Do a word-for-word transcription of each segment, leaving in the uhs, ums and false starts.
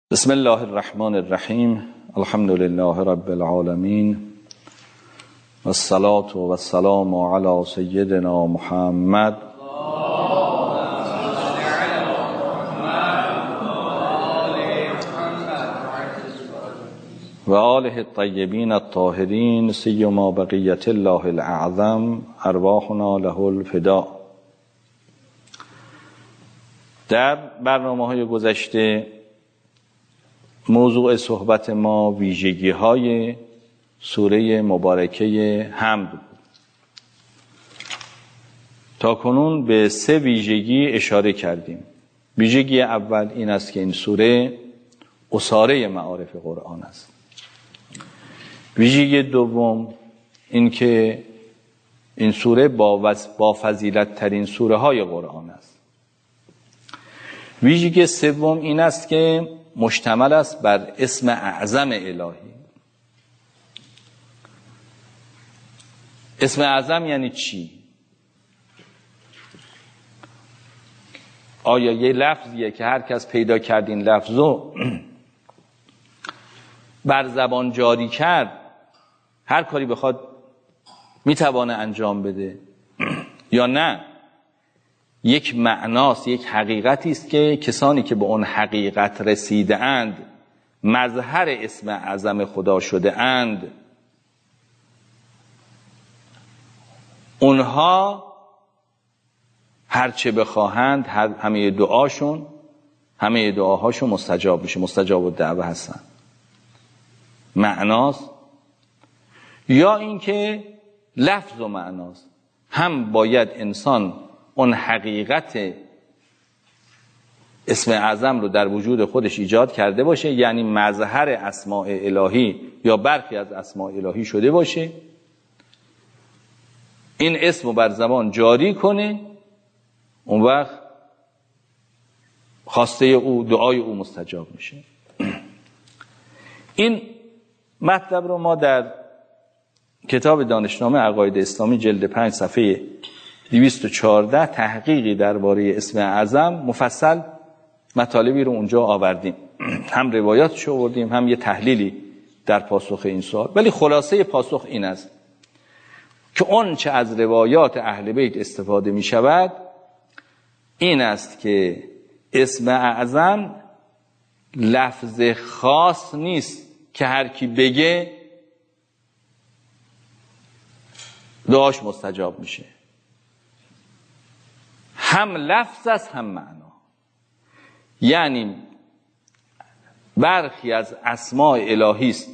بسم الله الرحمن الرحیم. الحمد لله رب العالمین والصلاة والسلام علی سیدنا محمد و آله الطیبین الطاهرین سیما بقیت الله الاعظم ارواحنا له الفداء. در برنامه‌های گذشته موضوع صحبت ما ویژگی های سوره مبارکه حمد بود. تا کنون به سه ویژگی اشاره کردیم. ویژگی اول این است که این سوره اساره معارف قرآن است. ویژگی دوم این که این سوره با, با فضیلت ترین سوره های قرآن است. ویژگی سوم این است که مشتمل است بر اسم اعظم الهی. اسم اعظم یعنی چی؟ آیا یه لفظیه که هر کس پیدا کرد این لفظو بر زبان جاری کرد، هر کاری بخواد میتوانه انجام بده، یا نه یک معناست، یک حقیقتی است که کسانی که به اون حقیقت رسیده اند، مظهر اسم اعظم خدا شده اند، اونها هرچه بخواهند هر همه دعاشون همه دعاهاشون مستجاب میشه، مستجاب الدعوه هستن. معناست یا اینکه لفظ و معناست. هم باید انسان اون حقیقت اسم اعظم رو در وجود خودش ایجاد کرده باشه، یعنی مظهر اسماء الهی یا برخی از اسماء الهی شده باشه، این اسم رو بر زبان جاری کنه، اون وقت خواسته او، دعای او مستجاب میشه. این مطلب رو ما در کتاب دانشنامه عقاید اسلامی جلد پنج صفحه دویست و چهارده تحقیقی درباره اسم اعظم مفصل مطالبی رو اونجا آوردیم. هم روایاتش آوردیم، هم یه تحلیلی در پاسخ این سوال. ولی خلاصه پاسخ این است که اون چه از روایات اهل بیت استفاده می شود این است که اسم اعظم لفظ خاص نیست که هر کی بگه دعاش مستجاب میشه. هم لفظ است هم معنا. یعنی برخی از اسماء الهی است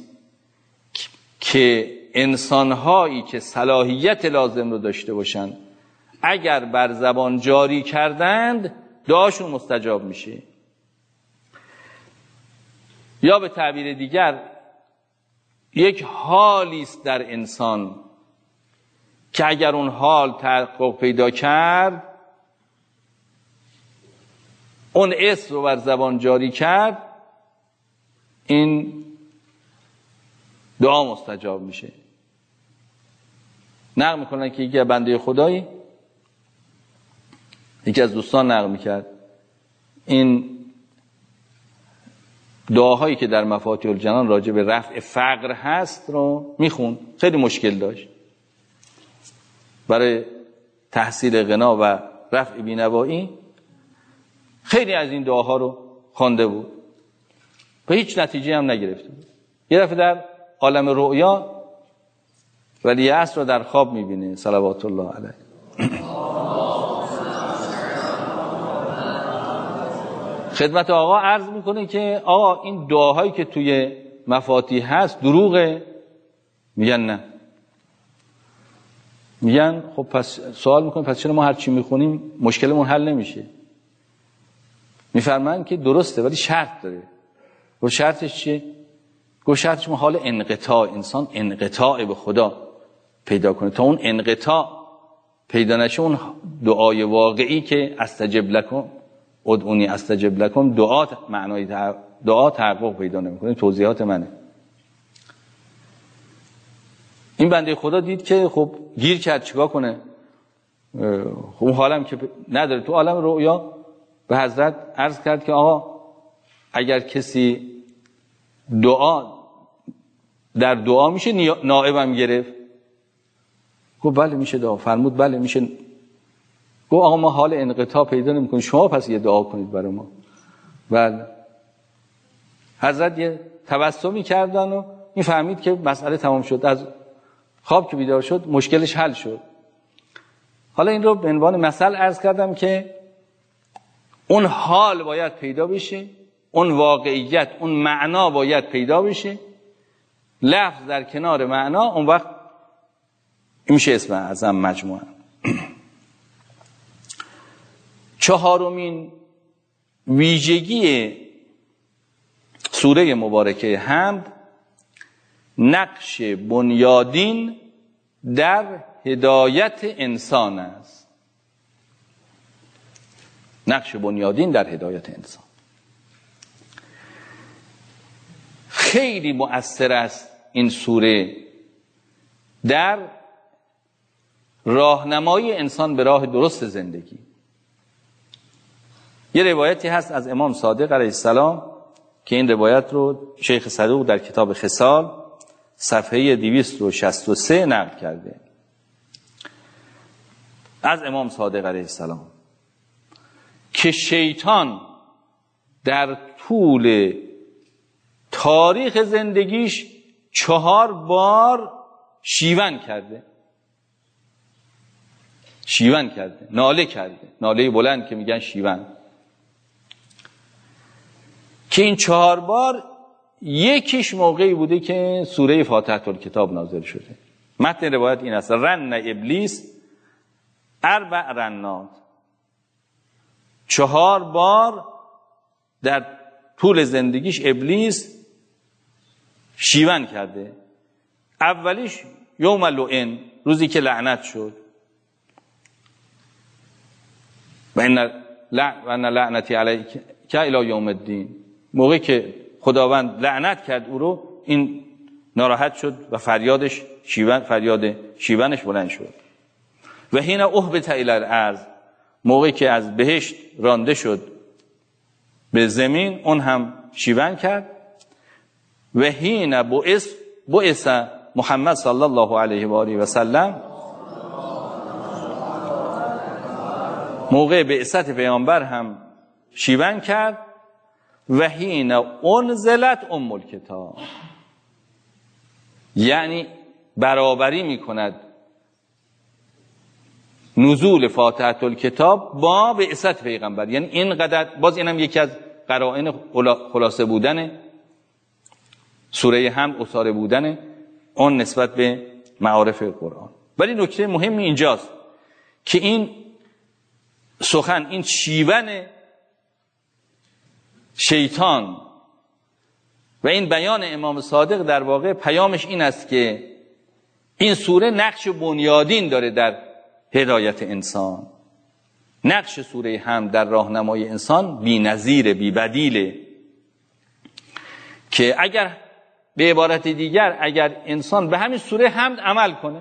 که انسانهایی که صلاحیت لازم رو داشته باشند اگر بر زبان جاری کردند دعاشون مستجاب میشه. یا به تعبیر دیگر یک حالی است در انسان که اگر اون حال تحقق پیدا کرد، اون اسم رو بر زبان جاری کرد، این دعا مستجاب میشه. نقل میکنن که یکی از بنده خدایی، یکی از دوستان نقل میکرد، این دعاهایی که در مفاتیح الجنان راجع به رفع فقر هست رو میخون. خیلی مشکل داشت برای تحصیل غنا و رفع بینوایی. خیلی از این دعاها رو خوانده بود و هیچ نتیجه هم نگرفته بود. یه دفعه در عالم رؤیا ولی عصر رو در خواب میبینه صلوات الله علیه. خدمت آقا عرض میکنه که آقا این دعاهایی که توی مفاتیح هست دروغه؟ میگن نه. میگن خب پس سوال میکنم پس چرا ما هر چی میخونیم مشکلمون حل نمیشه؟ میفرمایند که درسته ولی شرط داره. و شرطش چیه؟ گفت شرطش حال انقطاع، انسان انقطاع به خدا پیدا کنه. تا اون انقطاع پیدا نشه اون دعای واقعی که استجب لکم ادعونی استجب لکم دعا معنای دعا تحقق پیدا نمیکنه. توضیحات منه. این بنده خدا دید که خب گیر کرد، چیکار کنه؟ خب حالم که نداره. تو عالم رؤیا به حضرت عرض کرد که آقا اگر کسی دعا در دعا میشه نائبم گرفت؟ گفت بله میشه دعا. فرمود بله میشه. گفت آقا ما حال انقطاع پیدا نمی‌کنیم، شما پس یه دعا کنید برای ما. بله. حضرت یه تبسمی کردن و این فهمید که مسئله تمام شد. از خواب که بیدار شد مشکلش حل شد. حالا این رو به عنوان مثل عرض کردم که اون حال باید پیدا بشه، اون واقعیت، اون معنا باید پیدا بشه، لفظ در کنار معنا، اون وقت میشه اسم اعظم مجموعه. چهارمین ویژگی سوره مبارکه حمد نقش بنیادین در هدایت انسان است. نقش بنیادین در هدایت انسان خیلی مؤثر است این سوره در راهنمای انسان به راه درست زندگی. یه روایتی هست از امام صادق علیه السلام که این روایت رو شیخ صدوق در کتاب خصال صفحه دویست و شصت و سه نقل کرده از امام صادق علیه السلام که شیطان در طول تاریخ زندگیش چهار بار شیون کرده شیون کرده ناله کرده، ناله بلند که میگن شیون، که این چهار بار یکیش موقعی بوده که سوره فاتحه الکتاب نازل شده. متن روایت این است: رن ابلیس اربع رنات، چهار بار در طول زندگیش ابلیس شیون کرده. اولیش یوم لعن، روزی که لعنت شد، و ان لعنتی علیک الی یوم الدین، موقعی که خداوند لعنت کرد او رو، این ناراحت شد و فریادش شیون فریاد شیونش بلند شد. و حین اهبط الی الارض، موقعی که از بهشت رانده شد به زمین، اون هم شیون کرد. و حین بعث بعث محمد صلی الله علیه و آله و سلم، موقع بعثت پیامبر هم شیون کرد. و حین انزلت ام الکتاب، یعنی برابری میکند نزول فاتحه الکتاب با بعثت پیغمبر. یعنی اینقدر، باز اینم یکی از قرائن خلاصه بودن سوره حمد، اساره بودن اون نسبت به معارف قرآن. ولی نکته مهمی اینجاست که این سخن، این شیون شیطان و این بیان امام صادق در واقع پیامش این است که این سوره نقش بنیادین داره در هدایت انسان. نقش سوره حمد در راهنمای انسان بی‌نظیر، بی‌بدیله، که اگر به عبارت دیگر اگر انسان به همین سوره حمد عمل کنه،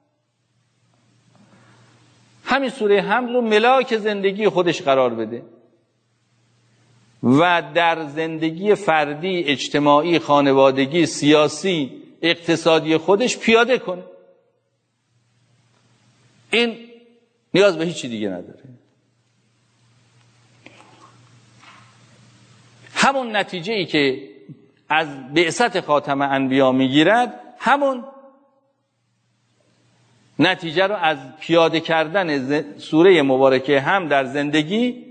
همین سوره حمد رو ملاک زندگی خودش قرار بده و در زندگی فردی، اجتماعی، خانوادگی، سیاسی، اقتصادی خودش پیاده کنه، این نیاز به هیچی دیگه نداره. همون نتیجه ای که از بعثت خاتم انبیا میگیرد، همون نتیجه رو از پیاده کردن سوره مبارکه هم در زندگی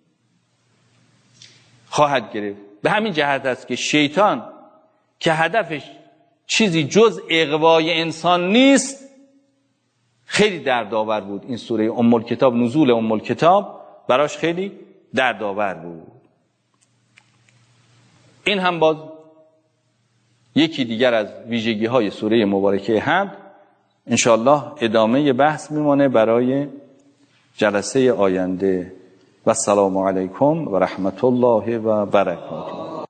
خواهد گرفت. به همین جهت است که شیطان که هدفش چیزی جز اغوای انسان نیست، خیلی دردآور بود. این سوره ام الکتاب، نزول ام الکتاب براش خیلی دردآور بود. این هم باز یکی دیگر از ویژگی های سوره مبارکه حمد. انشاءالله ادامه بحث میمانه برای جلسه آینده. و السلام علیکم و رحمت الله و برکاته.